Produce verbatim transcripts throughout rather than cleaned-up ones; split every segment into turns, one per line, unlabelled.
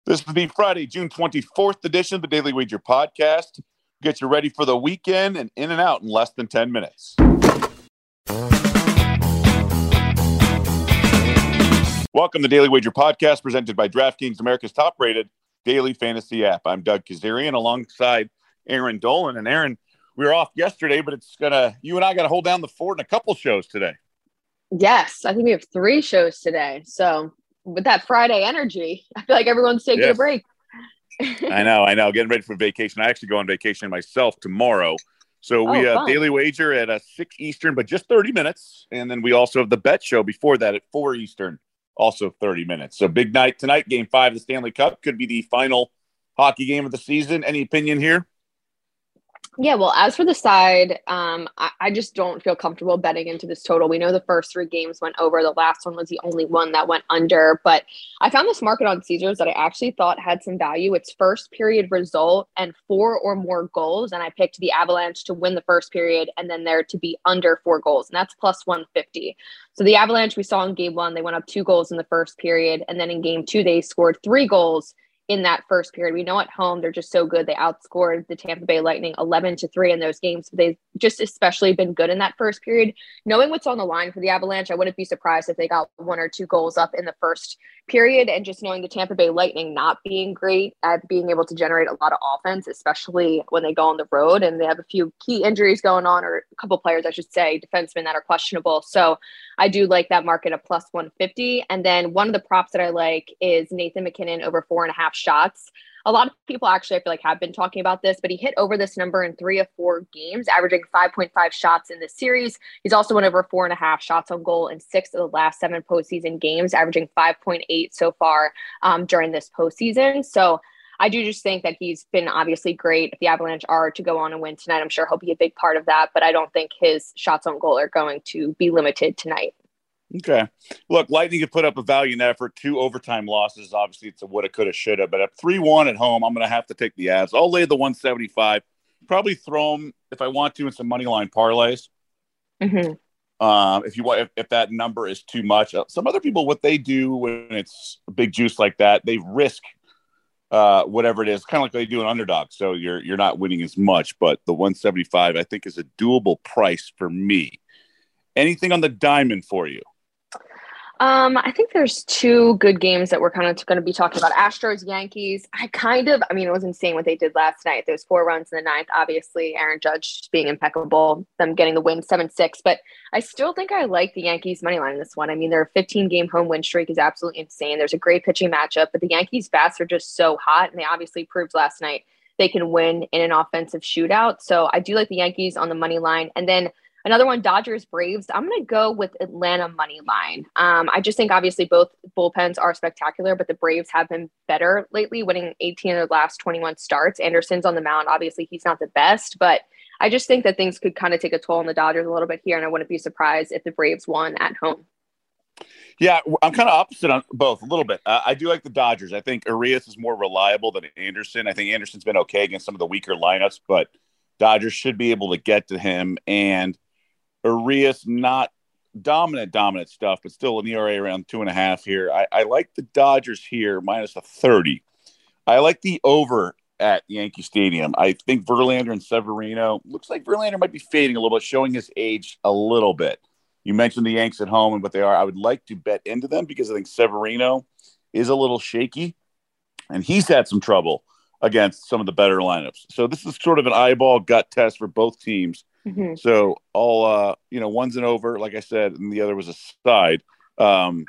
This is the Friday, June twenty-fourth edition of the Daily Wager podcast. Get you ready for the weekend and in and out in less than ten minutes. Welcome to Daily Wager podcast presented by DraftKings, America's top-rated daily fantasy app. I'm Doug Kazarian alongside Aaron Dolan. And Aaron, we were off yesterday, but it's gonna you and I got to hold down the fort in a couple shows today.
Yes, I think we have three shows today. So with that Friday energy, I feel like everyone's taking
yes.
a break.
I know, I know. Getting ready for vacation. I actually go on vacation myself tomorrow. So we
oh,
have Daily Wager at uh, six Eastern, but just thirty minutes. And then we also have the Bet Show before that at four Eastern, also thirty minutes. So big night tonight. Game five of the Stanley Cup could be the final hockey game of the season. Any opinion here?
Yeah, well, as for the side, um, I, I just don't feel comfortable betting into this total. We know the first three games went over. The last one was the only one that went under. But I found this market on Caesars that I actually thought had some value. It's first period result and four or more goals. And I picked the Avalanche to win the first period and then there to be under four goals. And that's plus one fifty. So the Avalanche we saw in game one, they went up two goals in the first period. And then in game two, they scored three goals in that first period. We know at home, they're just so good. They outscored the Tampa Bay Lightning eleven to three in those games. They've just especially been good in that first period. Knowing what's on the line for the Avalanche, I wouldn't be surprised if they got one or two goals up in the first period. And just knowing the Tampa Bay Lightning not being great at being able to generate a lot of offense, especially when they go on the road and they have a few key injuries going on, or a couple players, I should say, defensemen that are questionable. So I do like that market of plus one fifty. And then one of the props that I like is Nathan MacKinnon over four and a half shots. A lot of people actually, I feel like, have been talking about this, but he hit over this number in three of four games, averaging five point five shots in this series. He's also went over four and a half shots on goal in six of the last seven postseason games, averaging five point eight so far um, during this postseason. So I do just think that he's been obviously great. If the Avalanche are to go on and win tonight, I'm sure he'll be a big part of that, but I don't think his shots on goal are going to be limited tonight.
Okay. Look, Lightning could put up a valiant effort. Two overtime losses. Obviously, it's a woulda, coulda, shoulda. But at three one at home, I'm going to have to take the Avs. I'll lay the one seventy-five. Probably throw them, if I want to, in some money line parlays.
Mm-hmm.
Um, if you want, if, if that number is too much. Uh, some other people, what they do when it's a big juice like that, they risk uh, whatever it is, kind of like they do an underdog. So you're you're not winning as much. But the one seventy-five, I think, is a doable price for me. Anything on the diamond for you?
Um, I think there's two good games that we're kind of going to be talking about. Astros, Yankees. I kind of, I mean, it was insane what they did last night. Those four runs in the ninth, obviously, Aaron Judge just being impeccable, them getting the win seven six. But I still think I like the Yankees money line in this one. I mean, their fifteen game home win streak is absolutely insane. There's a great pitching matchup, but the Yankees bats are just so hot. And they obviously proved last night they can win in an offensive shootout. So I do like the Yankees on the money line. And then another one, Dodgers, Braves. I'm going to go with Atlanta money line. Um, I just think obviously both bullpens are spectacular, but the Braves have been better lately, winning eighteen of their last twenty-one starts. Anderson's on the mound. Obviously, he's not the best, but I just think that things could kind of take a toll on the Dodgers a little bit here, and I wouldn't be surprised if the Braves won at home.
Yeah, I'm kind of opposite on both a little bit. Uh, I do like the Dodgers. I think Arias is more reliable than Anderson. I think Anderson's been okay against some of the weaker lineups, but Dodgers should be able to get to him. And Arias, not dominant, dominant stuff, but still an E R A around two and a half here. I, I like the Dodgers here, minus a thirty. I like the over at Yankee Stadium. I think Verlander and Severino, looks like Verlander might be fading a little bit, showing his age a little bit. You mentioned the Yanks at home and what they are. I would like to bet into them because I think Severino is a little shaky, and he's had some trouble against some of the better lineups. So this is sort of an eyeball gut test for both teams.
Mm-hmm.
So all, uh, you know, one's an over, like I said, and the other was a side. Um,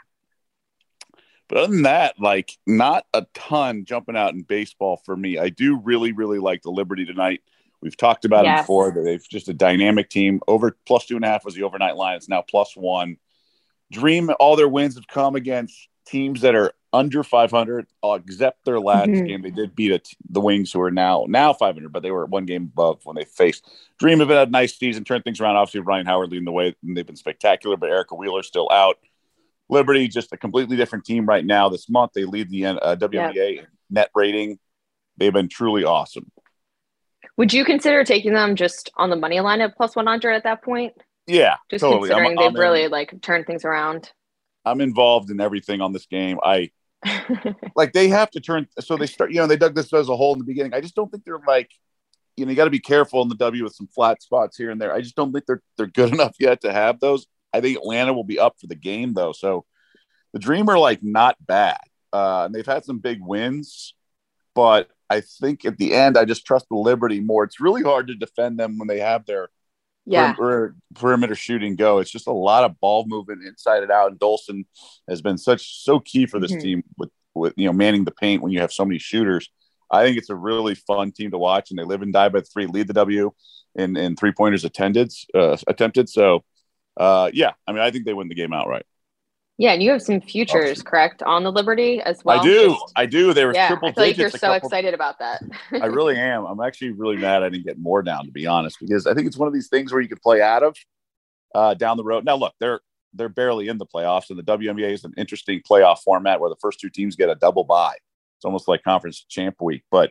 but other than that, like not a ton jumping out in baseball for me. I do really, really like the Liberty tonight. We've talked about
Yes.
it before. That they've just a dynamic team. Over plus two and a half was the overnight line. It's now plus one. Dream, all their wins have come against teams that are under five hundred, uh, except their last
Mm-hmm.
game. They did beat a t- the Wings, who are now now five hundred, but they were one game above when they faced. Dream have had a nice season, turned things around. Obviously, Ryan Howard leading the way, and they've been spectacular, but Erica Wheeler's still out. Liberty, just a completely different team right now. This month, they lead the uh, W N B A yeah. net rating. They've been truly awesome.
Would you consider taking them just on the money line at plus one hundred at that point?
Yeah,
just
totally.
considering
I'm,
they've
I'm
really
in,
like turned things around.
I'm involved in everything on this game. I like they have to turn. So they start, you know, they dug this as a hole in the beginning. I just don't think they're like, you know, you got to be careful in the W with some flat spots here and there. I just don't think they're they're good enough yet to have those. I think Atlanta will be up for the game though. So the Dream are like not bad. Uh, and they've had some big wins, but I think at the end, I just trust the Liberty more. It's really hard to defend them when they have their
yeah.
perimeter, perimeter shooting go. It's just a lot of ball movement inside and out. And Dolson has been such so key for this mm-hmm. team with with you know manning the paint when you have so many shooters. I think it's a really fun team to watch, and they live and die by three, lead the W in, in three pointers attended, uh, attempted. So, uh, yeah, I mean, I think they win the game outright.
Yeah, and you have some futures, oh. correct, on the Liberty as well?
I do. Just, I do. There was
yeah,
triple
I feel
digits.
Like you're so
couple,
excited about that.
I really am. I'm actually really mad I didn't get more down, to be honest, because I think it's one of these things where you can play out of uh, down the road. Now, look, they're they're barely in the playoffs, and the W N B A is an interesting playoff format where the first two teams get a double bye. It's almost like conference champ week. But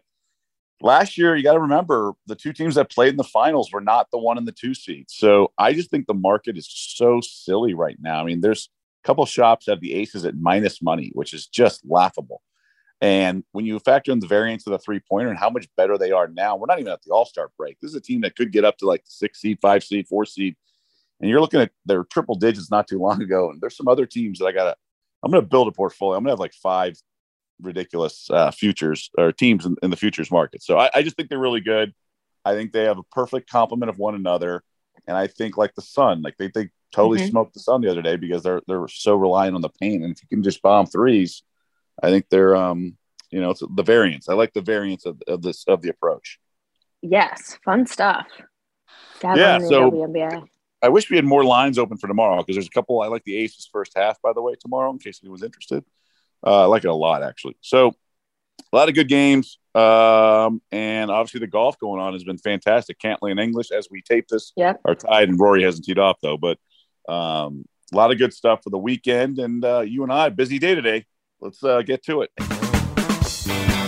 last year, you got to remember the two teams that played in the finals were not the one and the two seeds. So I just think the market is so silly right now. I mean, there's a couple shops that have the Aces at minus money, which is just laughable. And when you factor in the variance of the three-pointer and how much better they are now, we're not even at the All-Star break. This is a team that could get up to like the six seed, five seed, four seed. And you're looking at their triple digits not too long ago. And there's some other teams that I got to – I'm going to build a portfolio. I'm going to have like five ridiculous uh, futures or teams in, in the futures market. So I, I just think they're really good. I think they have a perfect complement of one another. And I think like the Sun, like they, they totally mm-hmm. smoked the Sun the other day because they're they're so reliant on the paint. And if you can just bomb threes, I think they're um you know it's the variance. I like the variance of, of this of the approach.
Yes, fun stuff.
Yeah, so W N B A. I wish we had more lines open for tomorrow because there's a couple. I like the Aces first half, by the way, tomorrow in case anyone's interested. Uh, I like it a lot, actually. So a lot of good games. Um, and obviously the golf going on has been fantastic. Cantley and English, as we tape this,
yep.
are tied, and Rory hasn't teed off, though. But um, a lot of good stuff for the weekend. And uh, you and I, busy day today. Let's uh, get to it.